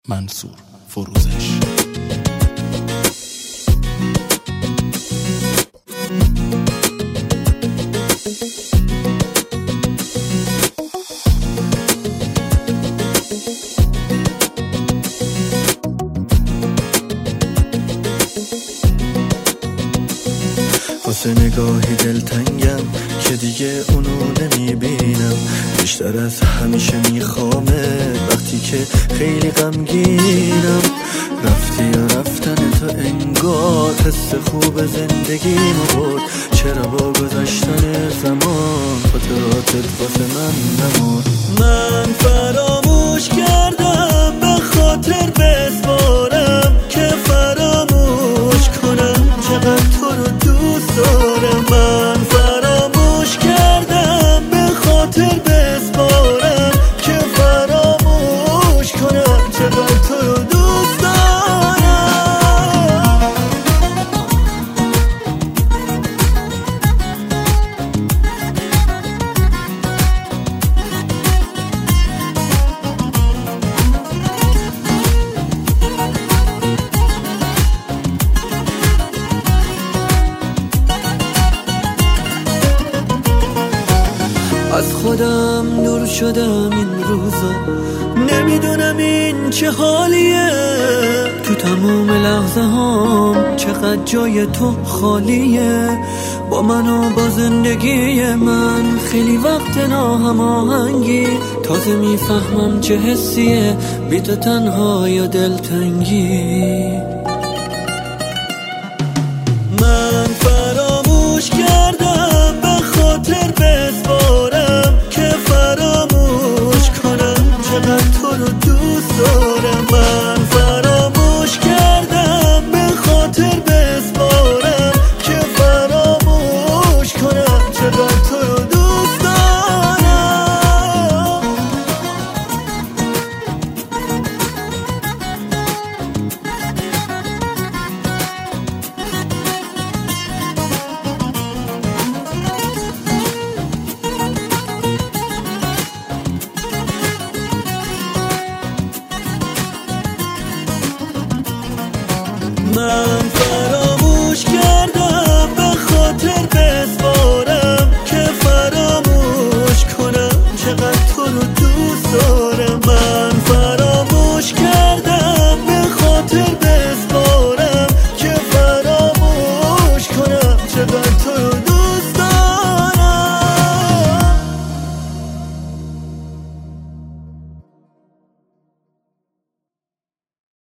منصور فروزش. واسه نگاهی دلتنگم که دیگه اونو نمیبینم، بیشتر از همیشه میخوامه وقتی که خیلی غمگینم. رفتی یا رفتن تو انگار حس خوب زندگیمو برد، چرا با گذشتن زمان خاطراتت واسه من نمرد. من فراموش کردم به خاطر بسپارم که فراموش کنم چقدر تو رو دوست دارم. من فراموش کردم به خاطر بسپارم که فراموش کنم چقدر تو رو دوست دارم. از خودم دور شدم این روزا، نمیدونم این چه حالیه. تو تموم لحظه هام چقدر جای تو خالیه. با من و با زندگی من خیلی وقت ناهماهنگی، تازه میفهمم چه حسیه بی تو تنها یا دلتنگی. من فراموش کردم به خاطر بسپارم که فراموش کنم چقدر تو رو دوست دارم. من فراموش کردم به خاطر بسپارم که فراموش کنم چقدر تو رو دوست دارم. من